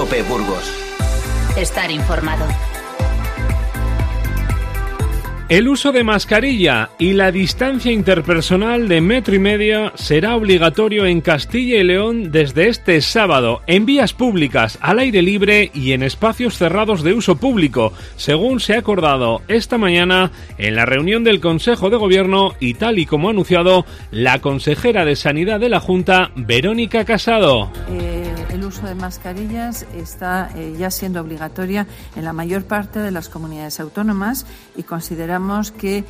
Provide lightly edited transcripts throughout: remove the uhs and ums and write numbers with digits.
COPE Burgos. Estar informado. El uso de mascarilla y la distancia interpersonal de 1,5 metros será obligatorio en Castilla y León desde este sábado, en vías públicas, al aire libre y en espacios cerrados de uso público, según se ha acordado esta mañana en la reunión del Consejo de Gobierno y tal y como ha anunciado la consejera de Sanidad de la Junta, Verónica Casado. El uso de mascarillas está ya siendo obligatoria en la mayor parte de las comunidades autónomas y consideramos que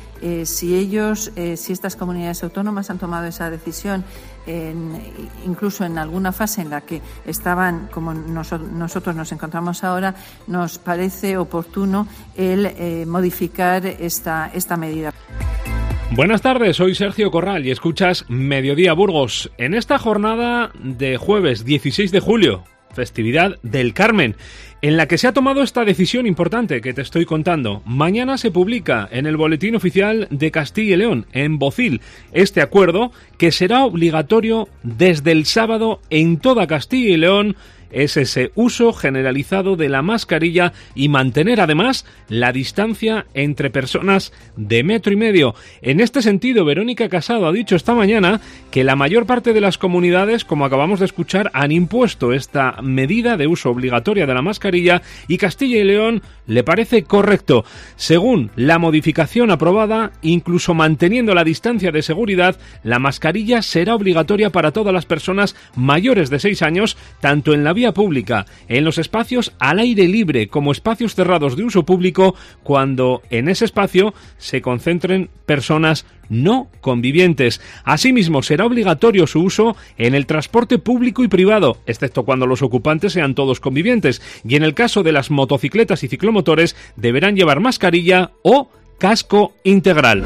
si estas comunidades autónomas han tomado esa decisión, incluso en alguna fase en la que estaban, como nosotros nos encontramos ahora, nos parece oportuno el modificar esta medida. Buenas tardes, soy Sergio Corral y escuchas Mediodía Burgos. En esta jornada de jueves 16 de julio, festividad del Carmen, en la que se ha tomado esta decisión importante que te estoy contando. Mañana se publica en el Boletín Oficial de Castilla y León, en Bocil, este acuerdo que será obligatorio desde el sábado en toda Castilla y León. Es ese uso generalizado de la mascarilla y mantener además la distancia entre personas de 1,5 metros. En este sentido, Verónica Casado ha dicho esta mañana que la mayor parte de las comunidades, como acabamos de escuchar, han impuesto esta medida de uso obligatoria de la mascarilla y Castilla y León le parece correcto. Según la modificación aprobada, incluso manteniendo la distancia de seguridad, la mascarilla será obligatoria para todas las personas mayores de 6 años, tanto en la vía pública, en los espacios al aire libre como espacios cerrados de uso público, cuando en ese espacio se concentren personas no convivientes. Asimismo, será obligatorio su uso en el transporte público y privado, excepto cuando los ocupantes sean todos convivientes, y en el caso de las motocicletas y ciclomotores deberán llevar mascarilla o casco integral.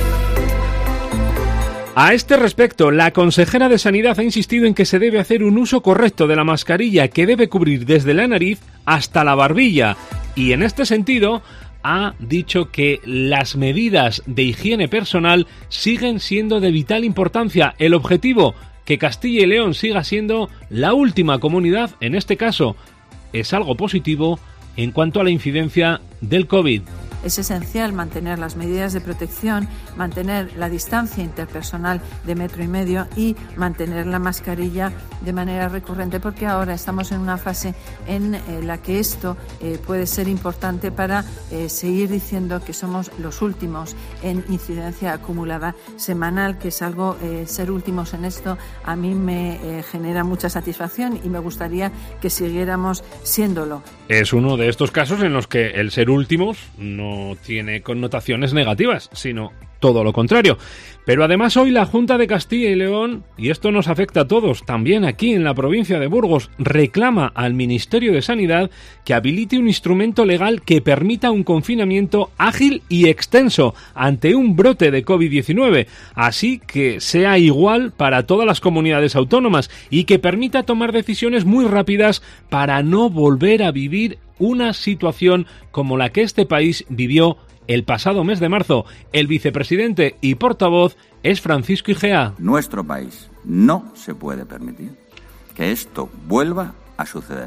A este respecto, la consejera de Sanidad ha insistido en que se debe hacer un uso correcto de la mascarilla, que debe cubrir desde la nariz hasta la barbilla, y en este sentido ha dicho que las medidas de higiene personal siguen siendo de vital importancia. El objetivo, que Castilla y León siga siendo la última comunidad, en este caso, es algo positivo en cuanto a la incidencia del COVID. Es esencial mantener las medidas de protección, mantener la distancia interpersonal de 1,5 metros y mantener la mascarilla de manera recurrente, porque ahora estamos en una fase en la que esto puede ser importante para seguir diciendo que somos los últimos en incidencia acumulada semanal, que es algo, ser últimos en esto a mí me genera mucha satisfacción y me gustaría que siguiéramos siéndolo. Es uno de estos casos en los que el ser últimos no tiene connotaciones negativas, sino todo lo contrario. Pero además hoy la Junta de Castilla y León, y esto nos afecta a todos, también aquí en la provincia de Burgos, reclama al Ministerio de Sanidad que habilite un instrumento legal que permita un confinamiento ágil y extenso ante un brote de COVID-19, así que sea igual para todas las comunidades autónomas y que permita tomar decisiones muy rápidas para no volver a vivir una situación como la que este país vivió el pasado mes de marzo. El vicepresidente y portavoz es Francisco Igea. Nuestro país no se puede permitir que esto vuelva a suceder.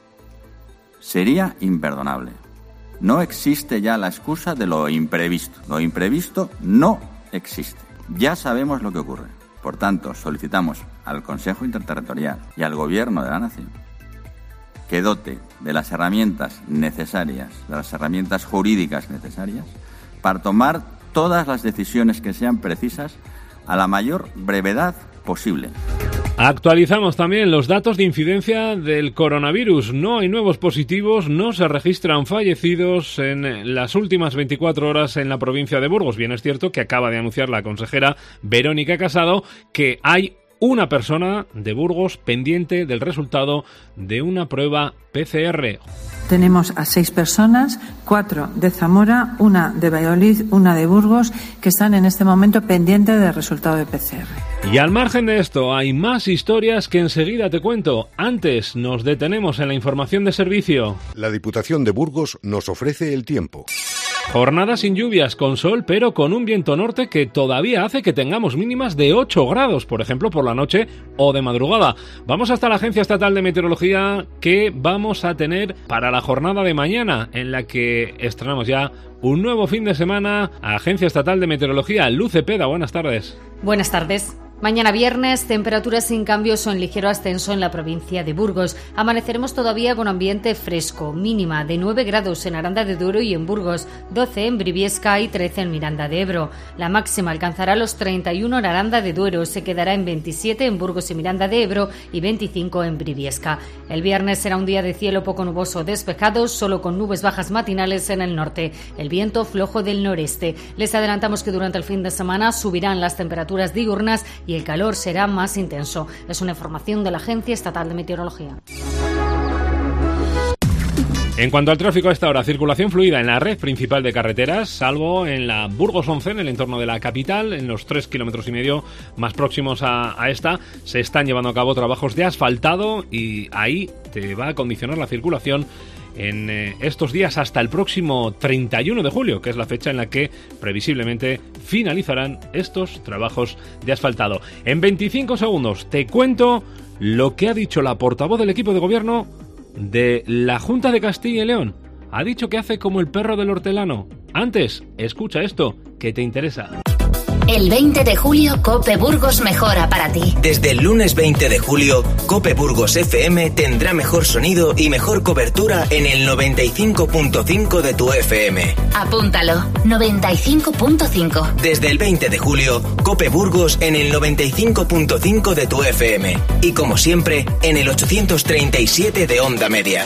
Sería imperdonable. No existe ya la excusa de lo imprevisto. Lo imprevisto no existe. Ya sabemos lo que ocurre. Por tanto, solicitamos al Consejo Interterritorial y al Gobierno de la Nación que dote de las herramientas necesarias, de las herramientas jurídicas necesarias, para tomar todas las decisiones que sean precisas a la mayor brevedad posible. Actualizamos también los datos de incidencia del coronavirus. No hay nuevos positivos, no se registran fallecidos en las últimas 24 horas en la provincia de Burgos. Bien es cierto que acaba de anunciar la consejera Verónica Casado que hay una persona de Burgos pendiente del resultado de una prueba PCR. Tenemos a 6 personas, 4 de Zamora, 1 de Valladolid, 1 de Burgos, que están en este momento pendientes del resultado de PCR. Y al margen de esto, hay más historias que enseguida te cuento. Antes nos detenemos en la información de servicio. La Diputación de Burgos nos ofrece el tiempo. Jornada sin lluvias, con sol, pero con un viento norte que todavía hace que tengamos mínimas de 8 grados, por ejemplo, por la noche o de madrugada. Vamos hasta la Agencia Estatal de Meteorología, que vamos a tener para la jornada de mañana, en la que estrenamos ya un nuevo fin de semana. Agencia Estatal de Meteorología, Luz Cepeda, buenas tardes. Buenas tardes. Mañana viernes, temperaturas sin cambios o en ligero ascenso en la provincia de Burgos. Amaneceremos todavía con ambiente fresco, mínima de 9 grados en Aranda de Duero y en Burgos, 12 en Briviesca y 13 en Miranda de Ebro. La máxima alcanzará los 31 en Aranda de Duero, se quedará en 27 en Burgos y Miranda de Ebro y 25 en Briviesca. El viernes será un día de cielo poco nuboso despejado, solo con nubes bajas matinales en el norte. El viento flojo del noreste. Les adelantamos que durante el fin de semana subirán las temperaturas diurnas y el calor será más intenso. Es una información de la Agencia Estatal de Meteorología. En cuanto al tráfico a esta hora, circulación fluida en la red principal de carreteras, salvo en la Burgos 11, en el entorno de la capital, en los 3,5 kilómetros más próximos a esta, se están llevando a cabo trabajos de asfaltado y ahí te va a condicionar la circulación en estos días hasta el próximo 31 de julio, que es la fecha en la que previsiblemente finalizarán estos trabajos de asfaltado. En 25 segundos te cuento lo que ha dicho la portavoz del equipo de gobierno de la Junta de Castilla y León. Ha dicho que hace como el perro del hortelano. Antes, escucha esto, que te interesa. El 20 de julio, COPE Burgos mejora para ti. Desde el lunes 20 de julio, COPE Burgos FM tendrá mejor sonido y mejor cobertura en el 95.5 de tu FM. Apúntalo, 95.5. Desde el 20 de julio, COPE Burgos en el 95.5 de tu FM. Y como siempre, en el 837 de Onda Media.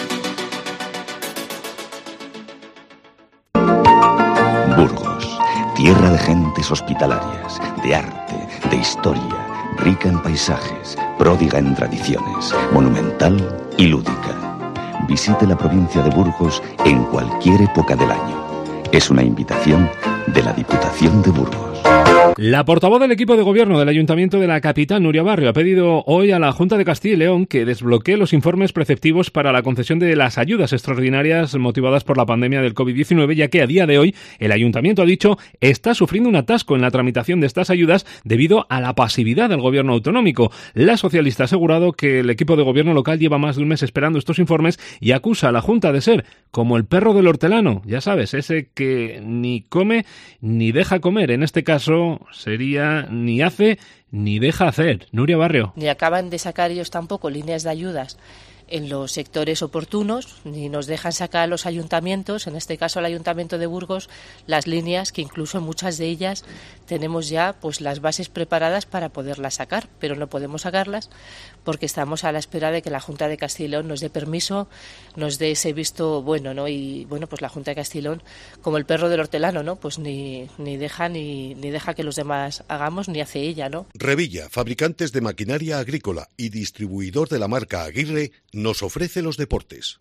Burgos, tierra de gentes hospitalarias, de arte, de historia, rica en paisajes, pródiga en tradiciones, monumental y lúdica. Visite la provincia de Burgos en cualquier época del año. Es una invitación de la Diputación de Burgos. La portavoz del equipo de gobierno del Ayuntamiento de la capital, Nuria Barrio, ha pedido hoy a la Junta de Castilla y León que desbloquee los informes preceptivos para la concesión de las ayudas extraordinarias motivadas por la pandemia del COVID-19, ya que a día de hoy el Ayuntamiento, ha dicho, está sufriendo un atasco en la tramitación de estas ayudas debido a la pasividad del gobierno autonómico. La socialista ha asegurado que el equipo de gobierno local lleva más de un mes esperando estos informes y acusa a la Junta de ser como el perro del hortelano, ya sabes, ese que ni come ni deja comer. En este caso sería ni hace ni deja hacer. Nuria Barrio. Ni acaban de sacar ellos tampoco líneas de ayudas en los sectores oportunos, ni nos dejan sacar a los ayuntamientos, en este caso al Ayuntamiento de Burgos, las líneas que incluso en muchas de ellas tenemos ya pues las bases preparadas para poderlas sacar, pero no podemos sacarlas porque estamos a la espera de que la Junta de Castilla y León nos dé permiso, nos dé ese visto bueno, ¿no? Y bueno, pues la Junta de Castilla y León, como el perro del hortelano, ¿no? Pues ni deja que los demás hagamos, ni hace ella, ¿no? Revilla, fabricantes de maquinaria agrícola y distribuidor de la marca Aguirre, nos ofrece los deportes.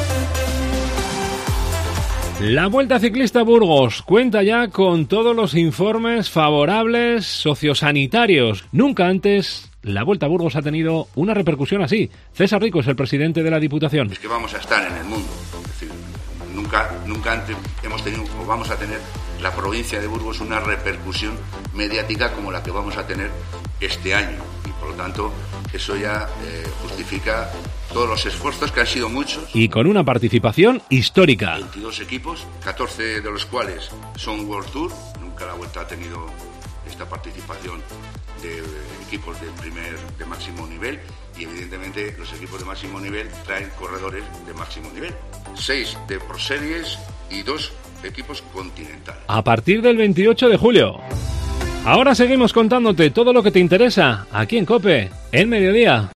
La Vuelta Ciclista Burgos cuenta ya con todos los informes favorables sociosanitarios. Nunca antes la Vuelta a Burgos ha tenido una repercusión así. César Rico es el presidente de la Diputación. Es que vamos a estar en el mundo. Es decir, nunca antes hemos tenido o vamos a tener la provincia de Burgos una repercusión mediática como la que vamos a tener este año. Y por lo tanto, eso ya justifica todos los esfuerzos, que han sido muchos. Y con una participación histórica. 22 equipos, 14 de los cuales son World Tour. Nunca la Vuelta ha tenido esta participación de equipos de máximo nivel. Y evidentemente los equipos de máximo nivel traen corredores de máximo nivel. 6 de Pro Series y 2 equipos continentales. A partir del 28 de julio. Ahora seguimos contándote todo lo que te interesa aquí en COPE, en Mediodía.